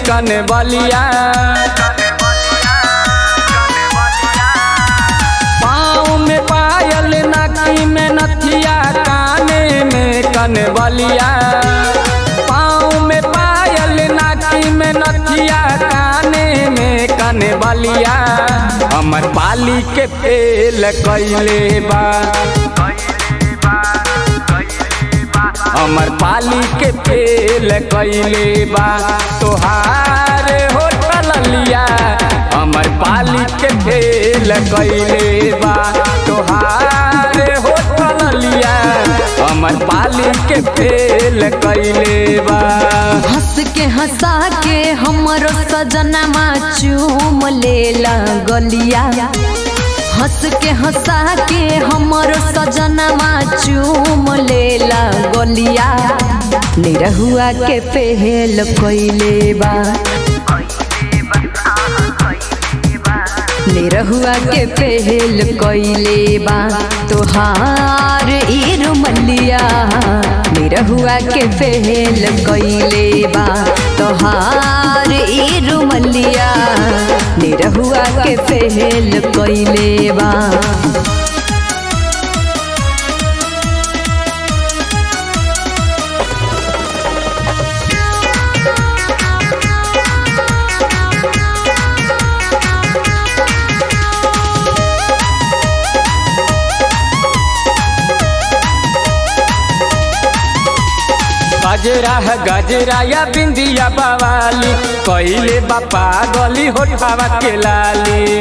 कन बलिया, पाँव में पायल नाकी में नथिया, काने में कन बलिया, पाँव में पायल नाकी में नथिया, काने में कन बलिया। हमर पाली के फेल कइले बा, हमर पाली के फेल कइले बा, तोहार होटल लिया। हमर पाली के फेल कइले बा, तोहार होटल लिया। हमर पाली के फेल कइले बा। हंस के हंसा के हमरो सजनमा चूम लेला गलिया, हंस के हंसा के हमरो सजनमा चूम लेला गलिया। निरहुआ के फेल कइले बा, निरहुआ के फेल कइले बा, तोहार ई रुमलिया। निरहुआ के फेल कइले बा, तोहार ई रुमलिया। निरहुआ के फेल कइले बा। गजरा गजरा या बिंदिया बवाली, कइले बापा गली होठावा के लाली।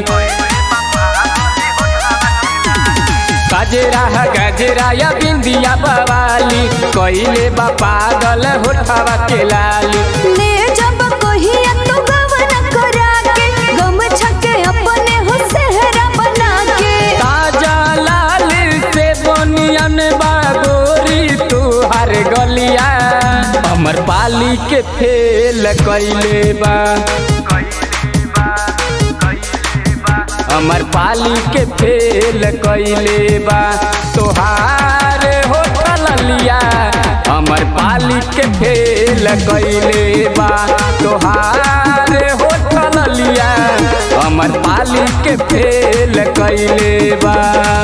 गजरा गजरा या बिंदिया बवाली, कइले बापा गल होठावा के लाली। ले जब कहिया तो गवन करा के, गम छके अपने हो सेहरा बना के। ताजा लाल से बनियन बागोरी तुहार गलिया। हमर पाली के फेल कइले बा, हमर पाली के फेल कइले बा, तोहार होटल लिया। हमर पाली के फेल कइले बा, तोहार होटल लिया। हमर पाली के फेल कइले बा।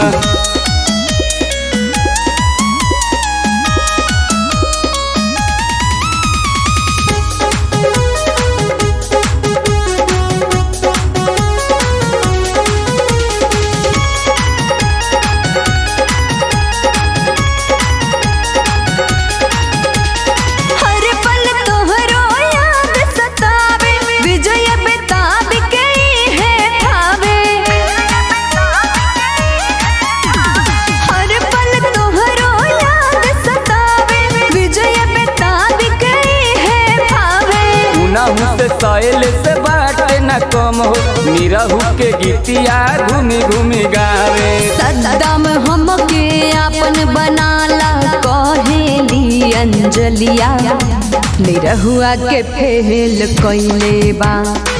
सैल से बाटे न कम हो, निरहु के गीतिया घूमी घूमी गावे। सद्दाम हमके आपन बनाला कहेली अंजलिया। निरहुआ के फेल कइले बा,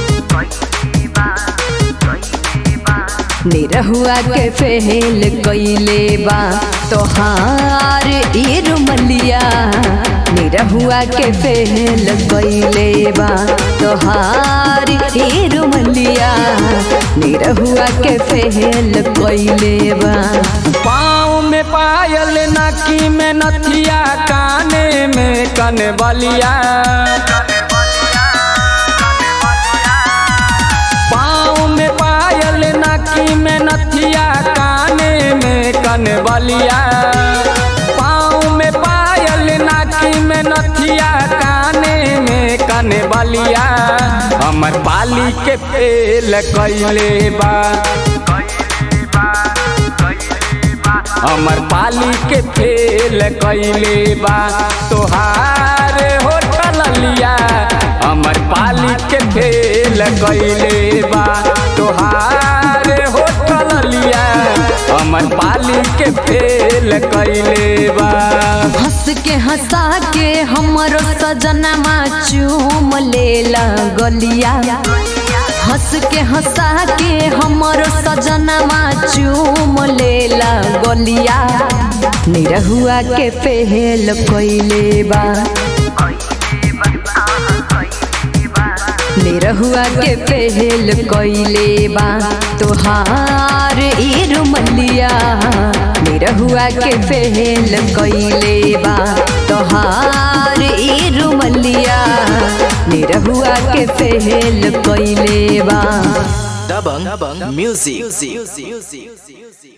निरहुआ के फेल कइले बा, तोहार ई रुमलिया। निरहुआ के फेल कइले बा, तोहार ई रुमलिया। निरहुआ के फेल कइले बा। पाँव में पायल नाकी में नथिया, काने में कन बलिया, पाँव में पायल नाकी में नथिया, काने में कन बलिया, पाँव में पायल नाकी में नथिया, काने में कन बलिया। हमर पाली के फेल कइले बा, हमर पाली के फेल कइले बा, तोहार होटल लिया। हमर पाली के फेल कइले बा, तोहार होटल लिया। हमर पाली के फेल कइले बा। हंस के हंसा के हमरो सजनमा चूम लेला गलिया, हंस के हंसा के हमरो सजनमा चूम लेला गलिया। निरहुआ के फेल कइले बा। निरहुआ के पहल कइले बा तोहार ई रुमलिया निरहुआ के पहल कइले बा तोहार ई रुमलिया निरहुआ के पहल कइले बा Dabang Music.